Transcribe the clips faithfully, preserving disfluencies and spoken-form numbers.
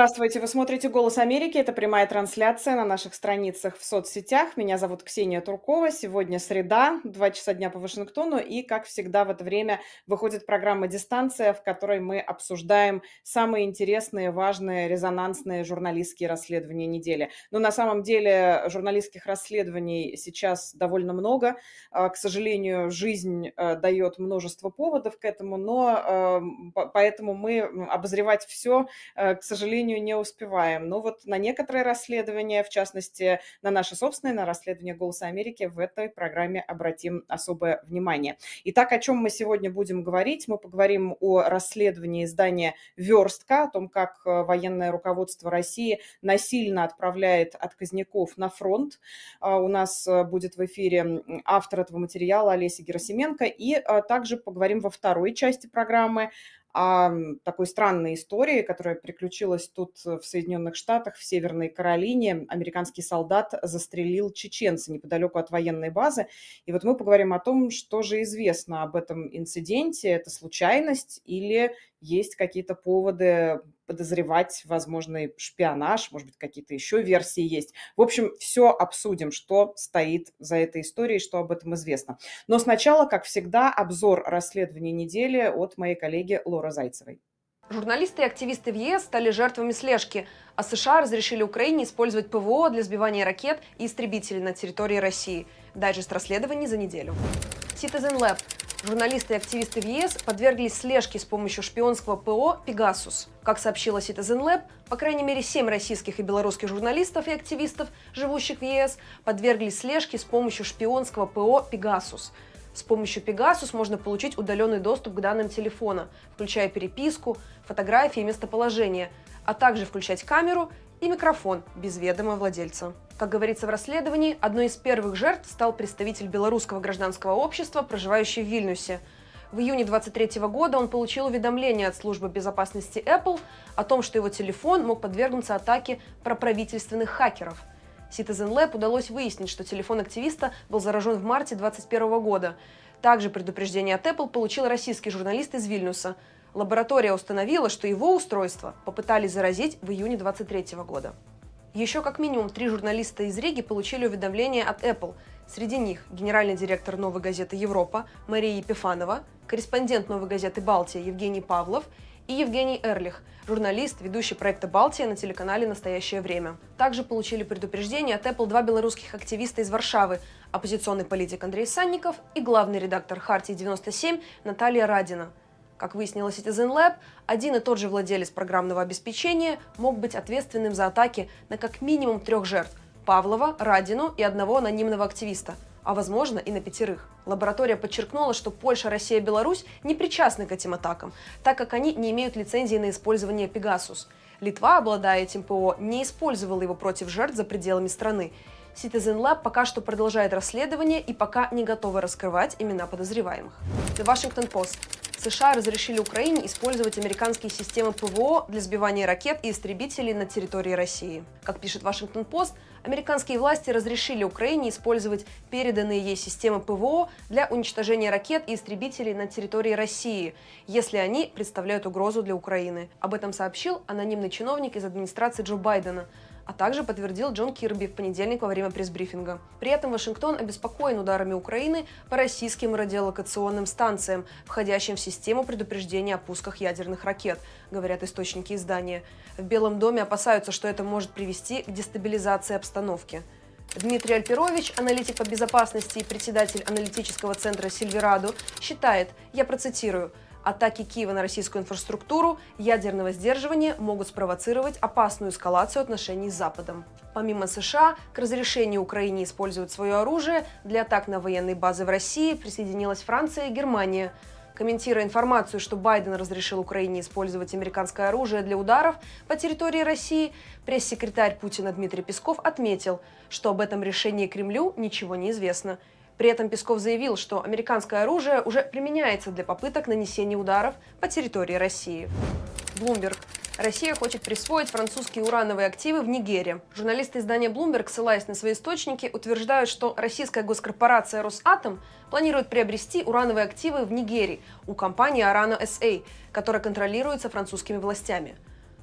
Здравствуйте, вы смотрите «Голос Америки». Это прямая трансляция на наших страницах в соцсетях. Меня зовут Ксения Туркова. Сегодня среда, два часа дня по Вашингтону. И, как всегда, в это время выходит программа «Дистанция», в которой мы обсуждаем самые интересные, важные, резонансные журналистские расследования недели. Но на самом деле журналистских расследований сейчас довольно много. А, К сожалению, жизнь э, дает множество поводов к этому, но э, по- поэтому мы м, обозревать все, э, к сожалению, не успеваем. Но вот на некоторые расследования, в частности, на наши собственные, на расследование «Голоса Америки», в этой программе обратим особое внимание. Итак, о чем мы сегодня будем говорить? Мы поговорим о расследовании издания «Верстка», о том, как э, военное руководство России насильно отправляет отказников на фронт. А, У нас э, будет в эфире м, автор этого материала Олеся Герасименко. И э, также поговорим во второй части программы о м, такой странной истории, которая приключилась тут э, в Соединенных Штатах, в Северной Каролине. Американский солдат застрелил чеченца неподалеку от военной базы. И вот мы поговорим о том, что же известно об этом инциденте. Это случайность или есть какие-то поводы подозревать возможный шпионаж, может быть, какие-то еще версии есть. В общем, все обсудим, что стоит за этой историей, что об этом известно. Но сначала, как всегда, обзор расследования недели от моей коллеги Лоры Зайцевой. Журналисты и активисты в ЕС стали жертвами слежки, а США разрешили Украине использовать ПВО для сбивания ракет и истребителей на территории России. Дайджест расследований за неделю. Citizen Lab. Журналисты и активисты в ЕС подверглись слежке с помощью шпионского ПО «Пегасус». Как сообщила Citizen Lab, по крайней мере семь российских и белорусских журналистов и активистов, живущих в ЕС, подверглись слежке с помощью шпионского ПО «Пегасус». С помощью Pegasus можно получить удаленный доступ к данным телефона, включая переписку, фотографии и местоположение, а также включать камеру и микрофон без ведома владельца. Как говорится в расследовании, одной из первых жертв стал представитель белорусского гражданского общества, проживающий в Вильнюсе. В июне две тысячи двадцать третьего года он получил уведомление от службы безопасности Apple о том, что его телефон мог подвергнуться атаке проправительственных хакеров. Citizen Lab удалось выяснить, что телефон активиста был заражен в марте две тысячи двадцать первого года. Также предупреждение от Apple получил российский журналист из Вильнюса. Лаборатория установила, что его устройство попытались заразить в июне две тысячи двадцать третьего года. Еще как минимум три журналиста из Риги получили уведомление от Apple. Среди них генеральный директор «Новой газеты Европа» Мария Епифанова, корреспондент «Новой газеты Балтия» Евгений Павлов и Евгений Эрлих, журналист, ведущий проекта «Балтия» на телеканале «Настоящее время». Также получили предупреждение от Apple два белорусских активиста из Варшавы, оппозиционный политик Андрей Санников и главный редактор «Хартии девяносто семь» Наталья Радина. Как выяснила Citizen Lab, один и тот же владелец программного обеспечения мог быть ответственным за атаки на как минимум трех жертв – Павлова, Радину и одного анонимного активиста, а возможно и на пятерых. Лаборатория подчеркнула, что Польша, Россия и Беларусь не причастны к этим атакам, так как они не имеют лицензии на использование Pegasus. Литва, обладая этим ПО, не использовала его против жертв за пределами страны. Citizen Lab пока что продолжает расследование и пока не готова раскрывать имена подозреваемых. The Washington Post. США разрешили Украине использовать американские системы ПВО для сбивания ракет и истребителей на территории России. Как пишет Washington Post, американские власти разрешили Украине использовать переданные ей системы ПВО для уничтожения ракет и истребителей на территории России, если они представляют угрозу для Украины. Об этом сообщил анонимный чиновник из администрации Джо Байдена, а также подтвердил Джон Кирби в понедельник во время пресс-брифинга. При этом Вашингтон обеспокоен ударами Украины по российским радиолокационным станциям, входящим в систему предупреждения о пусках ядерных ракет, говорят источники издания. В Белом доме опасаются, что это может привести к дестабилизации обстановки. Дмитрий Альперович, аналитик по безопасности и председатель аналитического центра «Сильверадо», считает, я процитирую, «Атаки Киева на российскую инфраструктуру ядерного сдерживания могут спровоцировать опасную эскалацию отношений с Западом». Помимо США, к разрешению Украине использовать свое оружие для атак на военные базы в России присоединилась Франция и Германия. Комментируя информацию, что Байден разрешил Украине использовать американское оружие для ударов по территории России, пресс-секретарь Путина Дмитрий Песков отметил, что об этом решении Кремлю ничего не известно. При этом Песков заявил, что американское оружие уже применяется для попыток нанесения ударов по территории России. Bloomberg. Россия хочет присвоить французские урановые активы в Нигере. Журналисты издания Bloomberg, ссылаясь на свои источники, утверждают, что российская госкорпорация «Росатом» планирует приобрести урановые активы в Нигерии у компании Orano эс эй, которая контролируется французскими властями.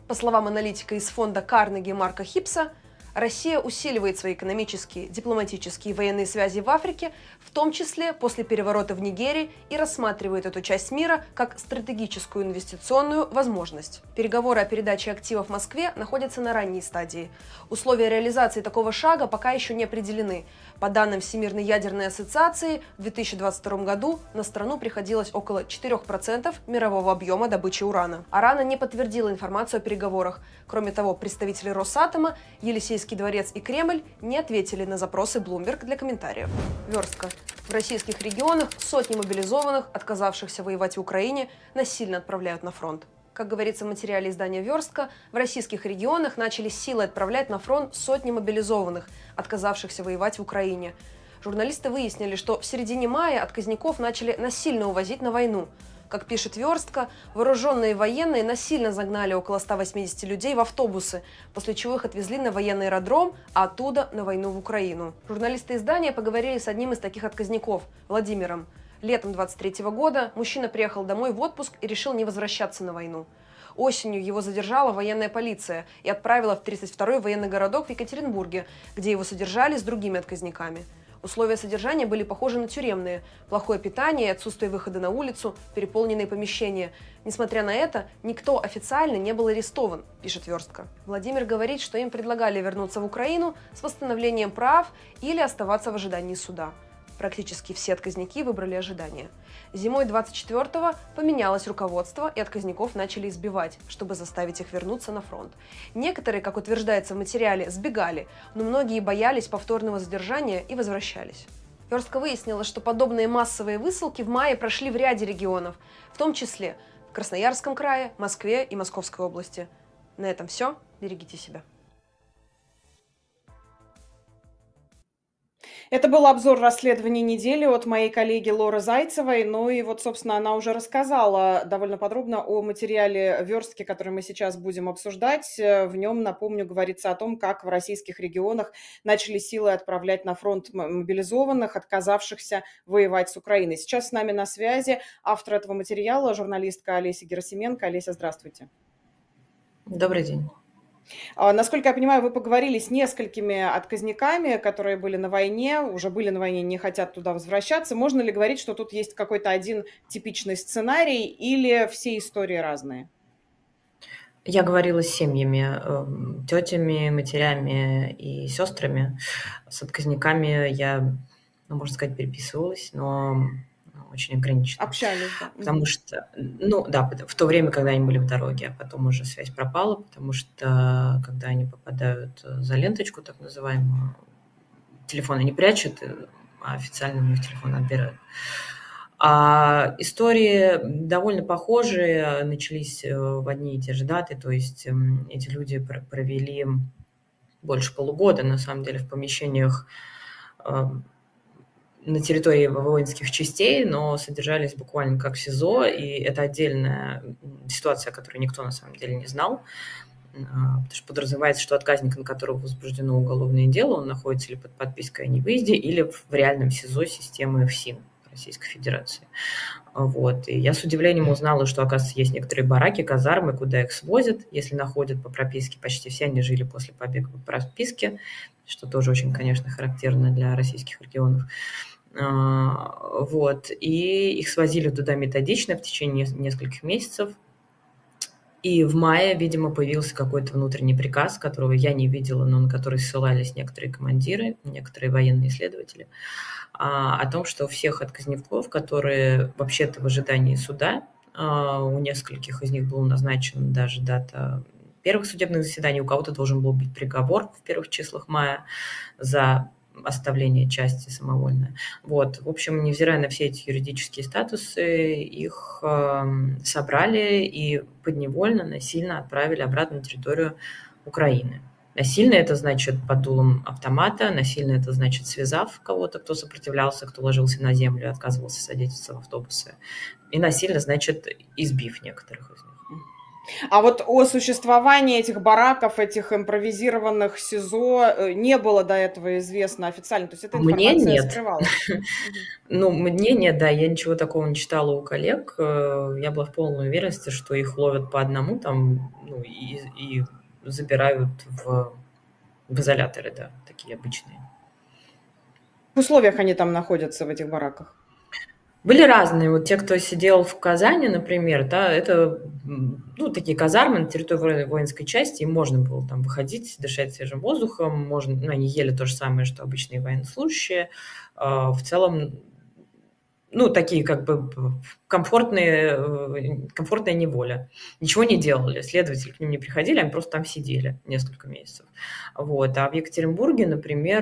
По словам аналитика из фонда Карнеги Марка Хипса, Россия усиливает свои экономические, дипломатические и военные связи в Африке, в том числе после переворота в Нигерии, и рассматривает эту часть мира как стратегическую инвестиционную возможность. Переговоры о передаче активов Москве находятся на ранней стадии. Условия реализации такого шага пока еще не определены. По данным Всемирной ядерной ассоциации, в две тысячи двадцать втором году на страну приходилось около четырёх процентов мирового объема добычи урана. А РАНА не подтвердила информацию о переговорах. Кроме того, представители Росатома, Елисейский дворец и Кремль не ответили на запросы Bloomberg для комментариев. Верстка. В российских регионах сотни мобилизованных, отказавшихся воевать в Украине, насильно отправляют на фронт. Как говорится в материале издания «Верстка», в российских регионах начали силой отправлять на фронт сотни мобилизованных, отказавшихся воевать в Украине. Журналисты выяснили, что в середине мая отказников начали насильно увозить на войну. Как пишет «Верстка», вооруженные военные насильно загнали около ста восьмидесяти людей в автобусы, после чего их отвезли на военный аэродром, а оттуда на войну в Украину. Журналисты издания поговорили с одним из таких отказников – Владимиром. Летом двадцать третьего года мужчина приехал домой в отпуск и решил не возвращаться на войну. Осенью его задержала военная полиция и отправила в тридцать второй военный городок в Екатеринбурге, где его содержали с другими отказниками. Условия содержания были похожи на тюремные: плохое питание, отсутствие выхода на улицу, переполненные помещения. Несмотря на это, никто официально не был арестован, пишет «Верстка». Владимир говорит, что им предлагали вернуться в Украину с восстановлением прав или оставаться в ожидании суда. Практически все отказники выбрали ожидание. Зимой двадцать четвёртого поменялось руководство, и отказников начали избивать, чтобы заставить их вернуться на фронт. Некоторые, как утверждается в материале, сбегали, но многие боялись повторного задержания и возвращались. Верстка выяснила, что подобные массовые высылки в мае прошли в ряде регионов, в том числе в Красноярском крае, Москве и Московской области. На этом все. Берегите себя. Это был обзор расследований недели от моей коллеги Лоры Зайцевой. Ну и вот, собственно, она уже рассказала довольно подробно о материале «Верстки», который мы сейчас будем обсуждать. В нем, напомню, говорится о том, как в российских регионах начали силой отправлять на фронт мобилизованных, отказавшихся воевать с Украиной. Сейчас с нами на связи автор этого материала, журналистка Олеся Герасименко. Олеся, здравствуйте. Добрый день. Насколько я понимаю, вы поговорили с несколькими отказниками, которые были на войне, уже были на войне, не хотят туда возвращаться. Можно ли говорить, что тут есть какой-то один типичный сценарий или все истории разные? Я говорила с семьями, тетями, матерями и сестрами. С отказниками я, ну, можно сказать, переписывалась, но очень ограниченно. Общались, да. Потому что, ну да, в то время, когда они были в дороге, а потом уже связь пропала, потому что когда они попадают за ленточку, так называемую, телефоны не прячут, а официально у них телефон отбирают. А истории довольно похожие, начались в одни и те же даты, то есть эти люди провели больше полугода, на самом деле, в помещениях на территории воинских частей, но содержались буквально как в СИЗО, и это отдельная ситуация, которую никто на самом деле не знал, потому что подразумевается, что отказник, на которого возбуждено уголовное дело, он находится или под подпиской о невыезде, или в реальном СИЗО системы ФСИН Российской Федерации. Вот. И я с удивлением узнала, что, оказывается, есть некоторые бараки, казармы, куда их свозят, если находят по прописке. Почти все они жили после побега по прописке, что тоже очень, конечно, характерно для российских регионов. Вот. И их свозили туда методично в течение нескольких месяцев. И в мае, видимо, появился какой-то внутренний приказ, которого я не видела, но на который ссылались некоторые командиры, некоторые военные исследователи, о том, что у всех отказников, которые вообще-то в ожидании суда, у нескольких из них была назначена даже дата первых судебных заседаний, у кого-то должен был быть приговор в первых числах мая за оставление части самовольное. Вот. В общем, невзирая на все эти юридические статусы, их э, собрали и подневольно, насильно отправили обратно на территорию Украины. Насильно это значит под дулом автомата, насильно это значит связав кого-то, кто сопротивлялся, кто ложился на землю и отказывался садиться в автобусы. И насильно значит избив некоторых из них. А вот о существовании этих бараков, этих импровизированных СИЗО э, не было до этого известно официально, то есть эта Мне информация нет. скрывалась. Мгм. Ну, мне нет, да, я ничего такого не читала у коллег. Э, Я была в полной уверенности, что их ловят по одному там, ну, и, и забирают в, в изоляторы, да, такие обычные. В условиях они там находятся, в этих бараках? Были разные. Вот те, кто сидел в Казани, например, да, это, ну, такие казармы на территории воинской части, им можно было там выходить, дышать свежим воздухом, можно, ну, они ели то же самое, что обычные военнослужащие. В целом, ну, такие как бы комфортные, комфортная неволя. Ничего не делали, следователи к ним не приходили, они просто там сидели несколько месяцев. Вот. А в Екатеринбурге, например,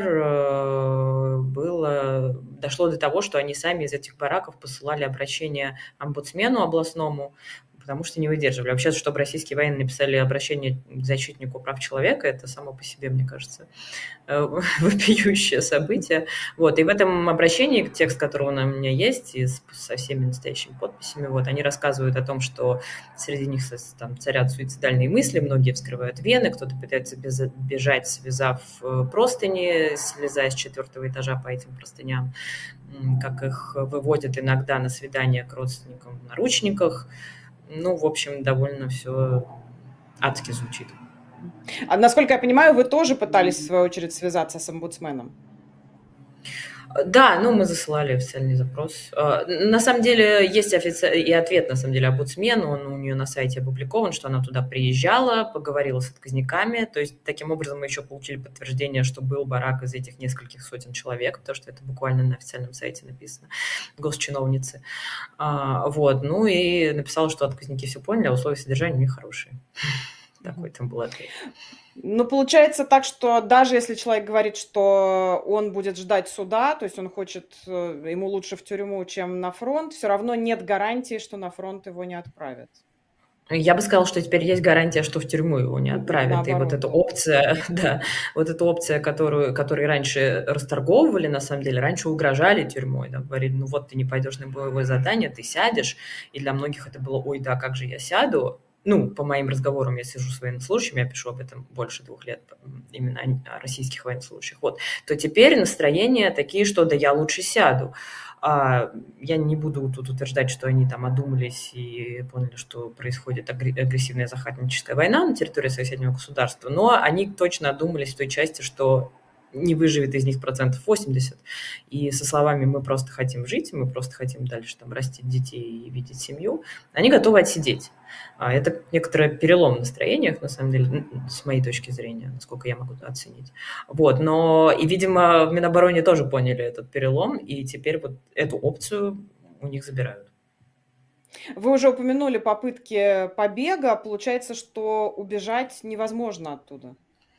было, дошло до того, что они сами из этих бараков посылали обращение омбудсмену областному, потому что не выдерживали. Вообще, чтобы российские военные написали обращение к защитнику прав человека, это само по себе, мне кажется, вопиющее событие. Вот. И в этом обращении, текст которого у меня есть, и со всеми настоящими подписями, вот, они рассказывают о том, что среди них там царят суицидальные мысли, многие вскрывают вены, кто-то пытается бежать, связав простыни, слезая с четвертого этажа по этим простыням, как их выводят иногда на свидание к родственникам в наручниках. Ну, в общем, довольно все адски звучит. А насколько я понимаю, вы тоже пытались, в свою очередь, связаться с омбудсменом? Да, ну мы засылали официальный запрос. На самом деле есть офици... и ответ, на самом деле, омбудсмену, он у нее на сайте опубликован, что она туда приезжала, поговорила с отказниками, то есть таким образом мы еще получили подтверждение, что был барак из этих нескольких сотен человек, потому что это буквально на официальном сайте написано, госчиновницы. Вот, ну и написала, что отказники все поняли, а условия содержания у них хорошие. Такой там был ответ. Ну, получается так, что даже если человек говорит, что он будет ждать суда, то есть он хочет, ему лучше в тюрьму, чем на фронт, все равно нет гарантии, что на фронт его не отправят. Я бы сказала, что теперь есть гарантия, что в тюрьму его не отправят. Наоборот, и вот эта опция, да, вот эта опция, которую, которую раньше расторговывали, на самом деле, раньше угрожали тюрьмой, да, говорили, ну вот ты не пойдешь на боевое задание, ты сядешь, и для многих это было, ой, да, как же я сяду. Ну, по моим разговорам я сижу с военнослужащими, я пишу об этом больше двух лет, именно о российских военнослужащих, вот, то теперь настроения такие, что да я лучше сяду. А я не буду тут утверждать, что они там одумались и поняли, что происходит агрессивная захватническая война на территории соседнего государства, но они точно одумались в той части, что не выживет из них процентов восемьдесят. И со словами «мы просто хотим жить, мы просто хотим дальше там растить детей и видеть семью», они готовы отсидеть. Это некоторый перелом в настроениях, на самом деле, с моей точки зрения, насколько я могу оценить. Вот, но и, видимо, в Минобороне тоже поняли этот перелом, и теперь вот эту опцию у них забирают. Вы уже упомянули попытки побега. Получается, что убежать невозможно оттуда.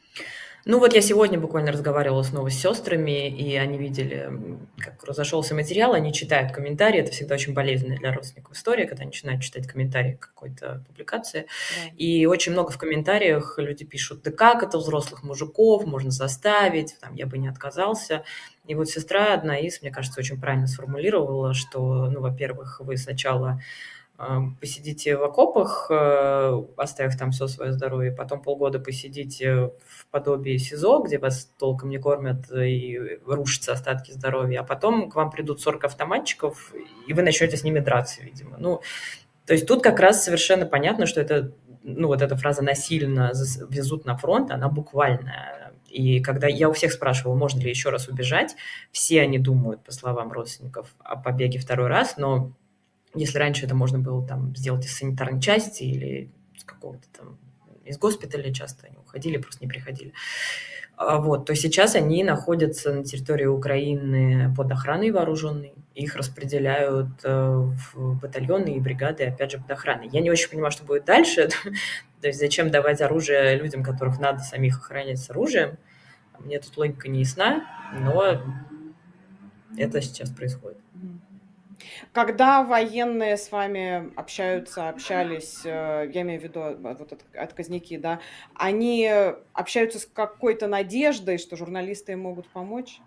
Ну вот я сегодня буквально разговаривала снова с сестрами, и они видели, как разошелся материал, они читают комментарии, это всегда очень болезненно для родственников история, когда они начинают читать комментарии к какой-то публикации, да. И очень много в комментариях люди пишут, да как это взрослых мужиков можно заставить, там, я бы не отказался. И вот сестра одна из, мне кажется, очень правильно сформулировала, что, ну, во-первых, вы сначала посидите в окопах, оставив там все свое здоровье, потом полгода посидите в подобии СИЗО, где вас толком не кормят и рушатся остатки здоровья, а потом к вам придут сорок автоматчиков, и вы начнете с ними драться, видимо. Ну, то есть тут как раз совершенно понятно, что это, ну, вот эта фраза «насильно везут на фронт», она буквальная. И когда я у всех спрашивала, можно ли еще раз убежать, все они думают, по словам родственников, о побеге второй раз, но если раньше это можно было там сделать из санитарной части или с какого-то там из госпиталя, часто они уходили, просто не приходили. Вот, то сейчас они находятся на территории Украины под охраной вооруженной, их распределяют в батальоны и бригады, опять же, под охраной. Я не очень понимаю, что будет дальше, то есть зачем давать оружие людям, которых надо самих охранять с оружием. Мне тут логика не ясна, но это сейчас происходит. Когда военные с вами общаются, общались, я имею в виду вот отказники, да, они общаются с какой-то надеждой, что журналисты им могут помочь?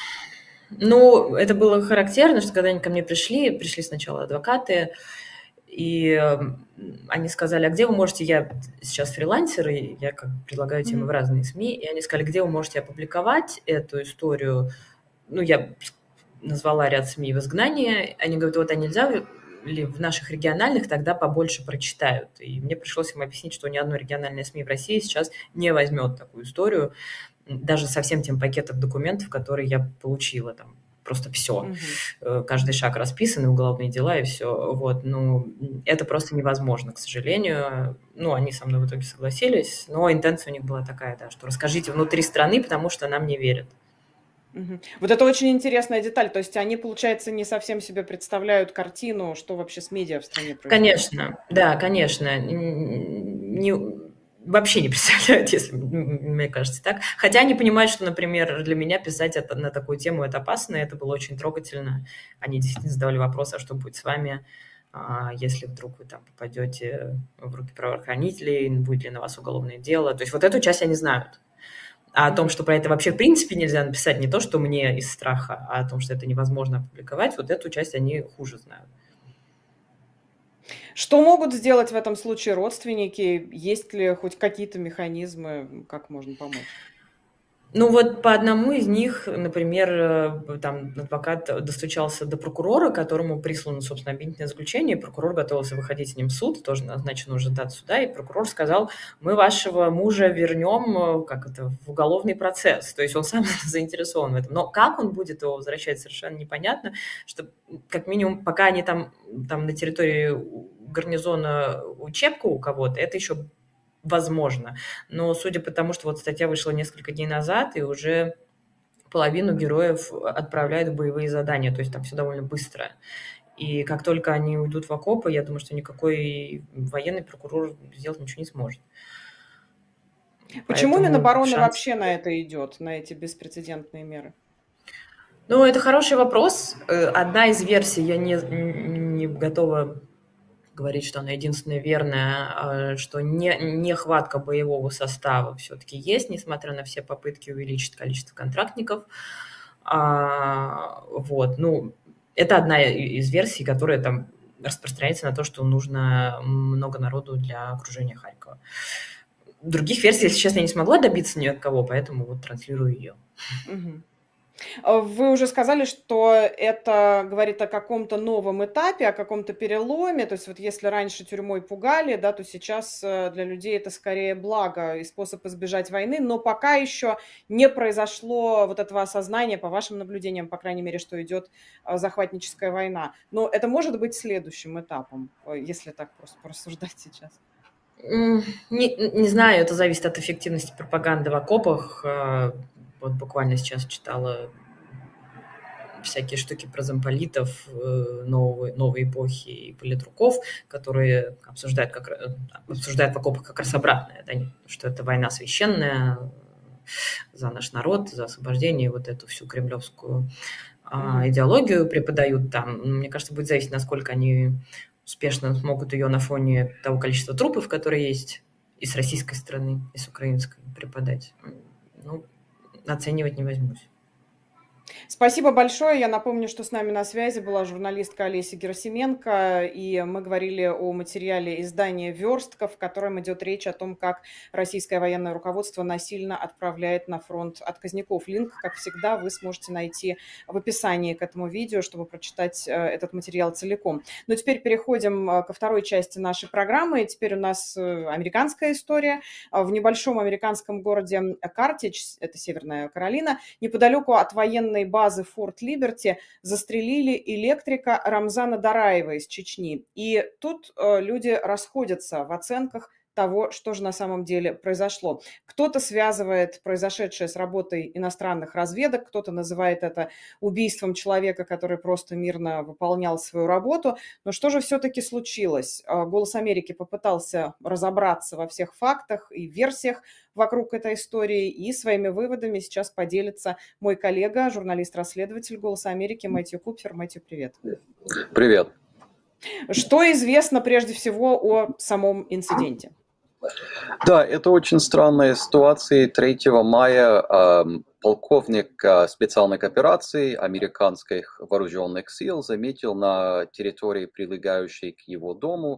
Ну, это было характерно, что когда они ко мне пришли, пришли сначала адвокаты, И э, они сказали, а где вы можете, я сейчас фрилансер, и я как предлагаю темы Мгм. в разные СМИ, и они сказали, где вы можете опубликовать эту историю. Ну, я назвала ряд СМИ в изгнании. Они говорят, вот, а нельзя ли в наших региональных, тогда побольше прочитают. И мне пришлось им объяснить, что ни одно региональное СМИ в России сейчас не возьмет такую историю, даже со всем тем пакетом документов, которые я получила там. Просто все. Мгм. Каждый шаг расписан, и уголовные дела, и все. Вот. Ну, это просто невозможно, к сожалению. Ну, они со мной в итоге согласились, но интенция у них была такая, да, что расскажите внутри страны, потому что нам не верят. Мгм. Вот это очень интересная деталь. То есть они, получается, не совсем себе представляют картину, что вообще с медиа в стране происходит. Конечно, да, конечно. Н- Не, вообще не представляют, если м, мне кажется так. Хотя они понимают, что, например, для меня писать это, на такую тему это опасно, это было очень трогательно. Они действительно задавали вопрос, а что будет с вами, а, если вдруг вы там попадете в руки правоохранителей, будет ли на вас уголовное дело. То есть вот эту часть они знают. А о том, Мгм. что про это вообще в принципе нельзя написать, не то, что мне из страха, а о том, что это невозможно опубликовать, вот эту часть они хуже знают. Что могут сделать в этом случае родственники? Есть ли хоть какие-то механизмы, как можно помочь? Ну вот по одному из них, например, э, там адвокат достучался до прокурора, которому прислано, собственно, обвинительное заключение, и прокурор готовился выходить с ним в суд, тоже назначена уже дата суда, и прокурор сказал, мы вашего мужа вернем, э, как это, в уголовный процесс. То есть он сам заинтересован в этом. Но как он будет его возвращать, совершенно непонятно, что как минимум пока они там, там на территории гарнизона учебка у кого-то, это еще возможно. Но судя по тому, что вот статья вышла несколько дней назад, и уже половину героев отправляют в боевые задания, то есть там все довольно быстро. И как только они уйдут в окопы, я думаю, что никакой военный прокурор сделать ничего не сможет. Почему Поэтому Минобороны шанс... вообще на это идет, на эти беспрецедентные меры? Ну, это хороший вопрос. Одна из версий, я не, не готова говорить, что она единственная верная, что не, нехватка боевого состава все-таки есть, несмотря на все попытки увеличить количество контрактников. А, вот, ну, это одна из версий, которая там распространяется на то, что нужно много народу для окружения Харькова. Других версий, если честно, я не смогла добиться ни от кого, поэтому вот транслирую ее. Угу. Вы уже сказали, что это говорит о каком-то новом этапе, о каком-то переломе. То есть вот если раньше тюрьмой пугали, да, то сейчас для людей это скорее благо и способ избежать войны. Но пока еще не произошло вот этого осознания, по вашим наблюдениям, по крайней мере, что идет захватническая война. Но это может быть следующим этапом, если так просто порассуждать сейчас. Не, не знаю, это зависит от эффективности пропаганды в окопах. Вот буквально сейчас читала всякие штуки про замполитов новой, новой эпохи и политруков, которые обсуждают, как, обсуждают в окопах как раз обратное, да, что это война священная за наш народ, за освобождение, вот эту всю кремлевскую mm-hmm. идеологию преподают там. Мне кажется, будет зависеть, насколько они успешно смогут ее на фоне того количества трупов, которые есть и с российской стороны, и с украинской преподать. Ну, оценивать не возьмусь. Спасибо большое. Я напомню, что с нами на связи была журналистка Олеся Герасименко, и мы говорили о материале издания «Верстка», в котором идет речь о том, как российское военное руководство насильно отправляет на фронт отказников. Линк, как всегда, вы сможете найти в описании к этому видео, чтобы прочитать этот материал целиком. Но теперь переходим ко второй части нашей программы. Теперь у нас американская история. В небольшом американском городе Картидж, это Северная Каролина, неподалеку от военной базы Форт Либерти застрелили электрика Рамзана Дараева из Чечни. И тут э, люди расходятся в оценках того, что же на самом деле произошло. Кто-то связывает произошедшее с работой иностранных разведок, кто-то называет это убийством человека, который просто мирно выполнял свою работу. Но что же все-таки случилось? «Голос Америки» попытался разобраться во всех фактах и версиях вокруг этой истории, и своими выводами сейчас поделится мой коллега, журналист-расследователь «Голоса Америки» Мэтью Купфер. Мэтью, привет. Привет. Что известно прежде всего о самом инциденте? Да, это очень странная ситуация. третьего мая э, полковник э, специальных операций американских вооруженных сил заметил на территории, прилегающей к его дому,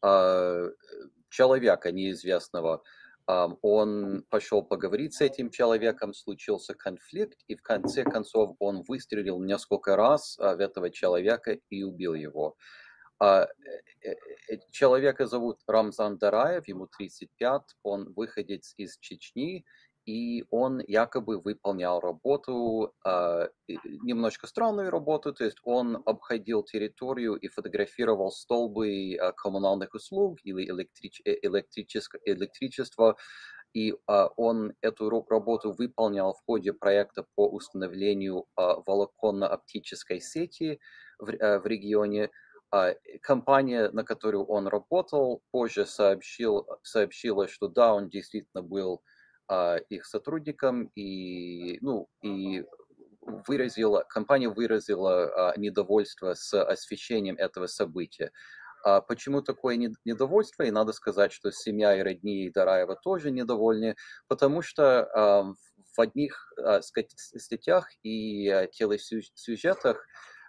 э, человека неизвестного. Э, он пошел поговорить с этим человеком, случился конфликт, и в конце концов он выстрелил несколько раз э, в этого человека и убил его. А, э, э, Человека зовут Рамзан Дараев, ему тридцать пять, он выходец из Чечни, и он якобы выполнял работу, а, и- немножко странную работу, то есть он обходил территорию и фотографировал столбы а, коммунальных услуг или электрич- э, электрическо- электричества, и а, он эту ру- работу выполнял в ходе проекта по установлению а, волоконно-оптической сети в, ре- э, в регионе. А, Компания, на которую он работал, позже сообщил, сообщила, что да, он действительно был а, их сотрудником, и, ну, и выразила, компания выразила а, недовольство с освещением этого события. А почему такое недовольство? И надо сказать, что семья и родни Дараева тоже недовольны, потому что а, в одних а, статьях и а, телесюжетах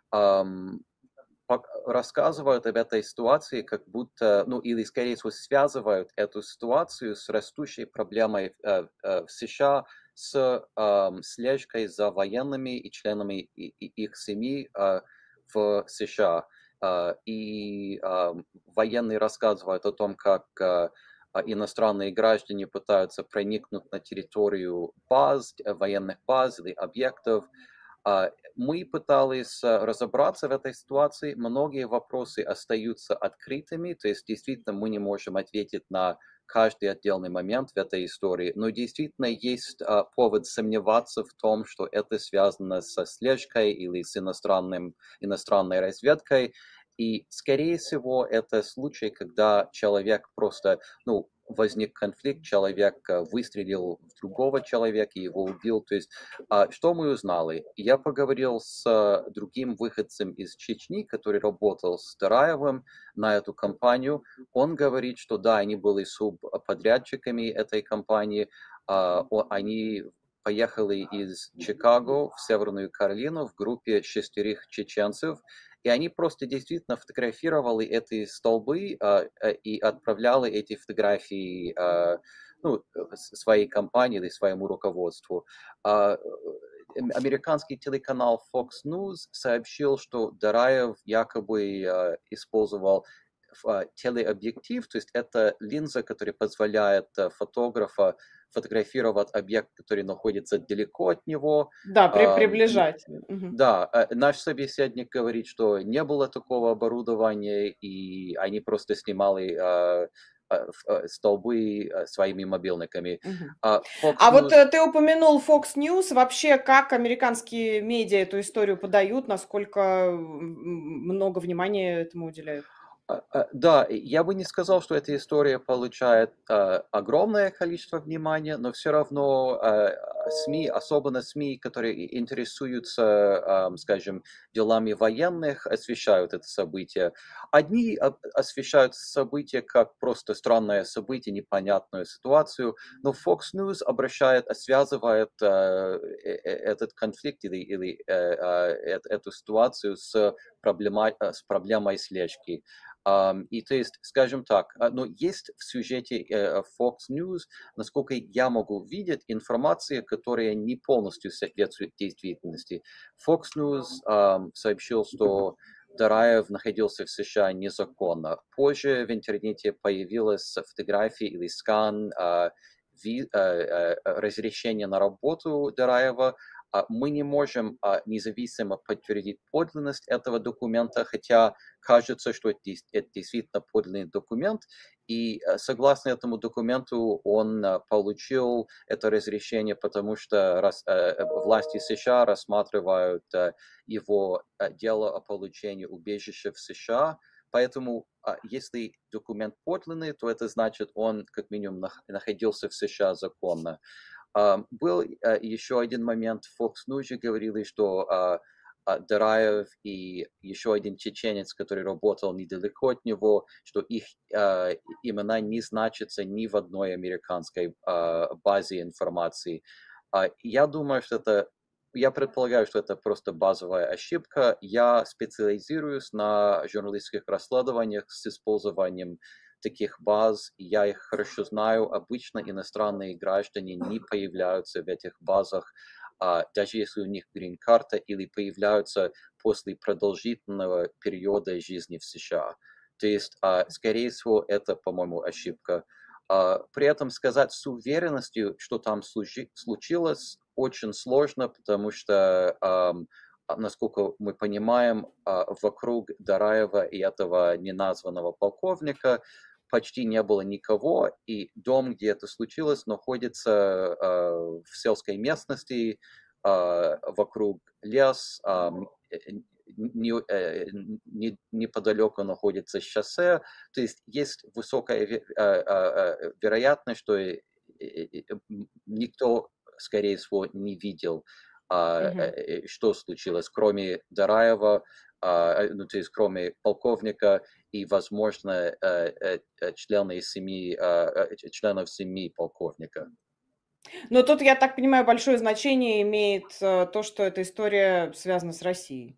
ам, рассказывают об этой ситуации, как будто, ну или скорее всего связывают эту ситуацию с растущей проблемой э, э, в США с э, слежкой за военными и членами и, и их семей э, в США. Э, и э, военные рассказывают о том, как э, иностранные граждане пытаются проникнуть на территорию баз, военных баз или объектов. А, Мы пытались а, разобраться в этой ситуации. Многие вопросы остаются открытыми, то есть действительно мы не можем ответить на каждый отдельный момент в этой истории, но действительно есть а, повод сомневаться в том, что это связано со слежкой или с иностранным, иностранной разведкой. И, скорее всего, это случай, когда человек просто, ну, возник конфликт, человек а, выстрелил в другого человека и его убил. То есть а, что мы узнали? Я поговорил с а, другим выходцем из Чечни, который работал с Дараевым на эту компанию. Он говорит, что да, они были субподрядчиками этой компании. А, о- они поехали из Чикаго в Северную Каролину в группе шестерых чеченцев, и они просто действительно фотографировали эти столбы а, а, и отправляли эти фотографии а, ну, с- своей компании или своему руководству. А, э, Американский телеканал Fox News сообщил, что Дараев якобы а, использовал а, телеобъектив, то есть это линза, которая позволяет а, фотографа фотографировать объект, который находится далеко от него. Да, при Ам, не- приближать. Мгм. да, э, наш собеседник говорит, что не было такого оборудования, и они просто снимали а, а, ф- а, столбы а, своими мобильниками. Мгм. А Fox А вот News. э, ты упомянул Fox News. Вообще, как американские медиа эту историю подают, насколько м, много внимания этому уделяют? А, а, Да, я бы не сказал, что эта история получает а, огромное количество внимания, но все равно а, СМИ, особенно СМИ, которые интересуются, ам, скажем, делами военных, освещают это событие. Одни а, освещают событие как просто странное событие, непонятную ситуацию, но Fox News обращает, связывает а, э- э- этот конфликт или, или э, а, э- эту ситуацию с, проблема, с проблемой слежки. Um, и то есть, скажем так, а, но есть в сюжете э, Fox News, насколько я могу видеть, информация, которая не полностью соответствует действительности. Fox News um, сообщил, что Дараев находился в США незаконно. Позже в интернете появилась фотография или скан а, ви, а, а, разрешения на работу Дараева. А мы не можем а, независимо подтвердить подлинность этого документа, хотя кажется, что это, это действительно подлинный документ, и э, согласно этому документу он э, получил это разрешение, потому что рас, э, власти США рассматривают э, его э, дело о получении убежища в США, поэтому а, если документ подлинный, то это значит, он как минимум нах, находился в США законно. Uh, был uh, еще один момент, Fox News говорили, что uh, Дараев и еще один чеченец, который работал недалеко от него, что их э, имена не значатся ни в одной американской э, базе информации. Uh, я думаю, что это, я предполагаю, что это просто базовая ошибка. Я специализируюсь на журналистских расследованиях с использованием таких баз, я их хорошо знаю. Обычно иностранные граждане не появляются в этих базах, uh, даже если у них грин-карта, или появляются после продолжительного периода жизни в США. То есть, uh, скорее всего, это, по-моему, ошибка. Uh, при этом сказать с уверенностью, что там случи- случилось, очень сложно, потому что, um, насколько мы понимаем, uh, вокруг Дараева и этого неназванного полковника почти не было никого, и дом, где это случилось, находится uh, в сельской местности, uh, вокруг лес, um, Не, не, неподалеку находится шоссе, то есть есть высокая вероятность, что никто, скорее всего, не видел, mm-hmm. что случилось, кроме Дараева, ну, то есть кроме полковника и, возможно, члены семьи, членов семьи полковника. Но тут, я так понимаю, большое значение имеет то, что эта история связана с Россией.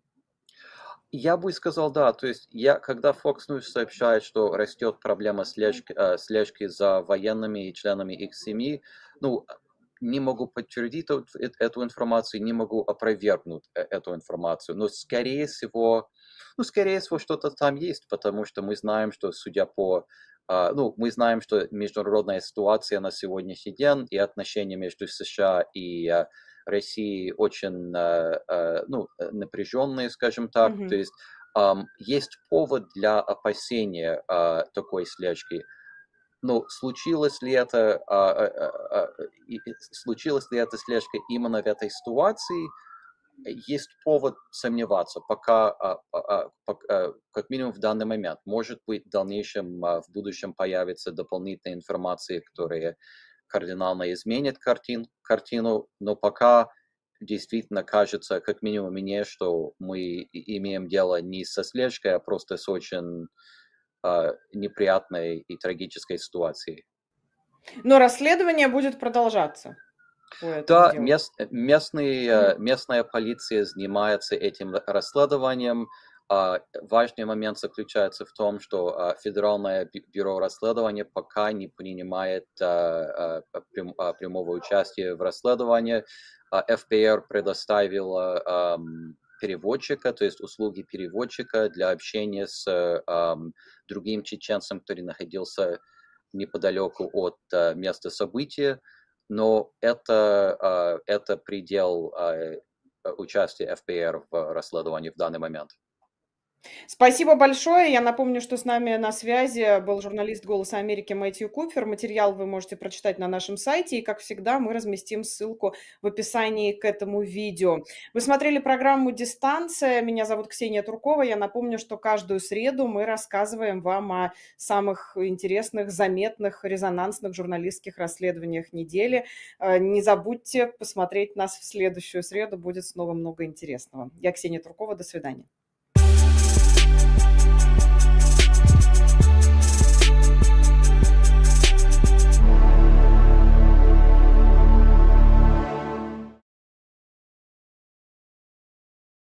Я бы сказал, да, то есть я, когда Fox News сообщает, что растет проблема слежки, э, слежки за военными и членами их семьи, ну, не могу подтвердить эту, эту информацию, не могу опровергнуть эту информацию, но скорее всего, ну, скорее всего, что-то там есть, потому что мы знаем, что, судя по, э, ну, мы знаем, что международная ситуация на сегодняшний день и отношения между США и э, России очень uh, ну, напряженные, скажем так. Mm-hmm. То есть um, есть повод для опасения uh, такой слежки. Но случилось ли это, uh, uh, uh, случилась ли эта слежка именно в этой ситуации? Есть повод сомневаться, пока, uh, uh, uh, как минимум в данный момент. Может быть, в дальнейшем, uh, в будущем появится дополнительная информация, которая кардинально изменит картин, картину, но пока действительно кажется, как минимум мне, что мы имеем дело не со слежкой, а просто с очень э, неприятной и трагической ситуацией. Но расследование будет продолжаться. Да, мест, местный, mm-hmm. местная полиция занимается этим расследованием. Uh, важный момент заключается в том, что uh, Федеральное бюро расследования пока не принимает uh, uh, прям, uh, прямого участия в расследовании. Uh, эф би ар предоставила um, переводчика, то есть услуги переводчика для общения с um, другим чеченцем, который находился неподалеку от uh, места события, но это, uh, это предел uh, участия эф би ар в расследовании в данный момент. Спасибо большое. Я напомню, что с нами на связи был журналист «Голоса Америки» Мэтью Купер. Материал вы можете прочитать на нашем сайте. И, как всегда, мы разместим ссылку в описании к этому видео. Вы смотрели программу «Дистанция». Меня зовут Ксения Туркова. Я напомню, что каждую среду мы рассказываем вам о самых интересных, заметных, резонансных журналистских расследованиях недели. Не забудьте посмотреть нас в следующую среду. Будет снова много интересного. Я Ксения Туркова. До свидания.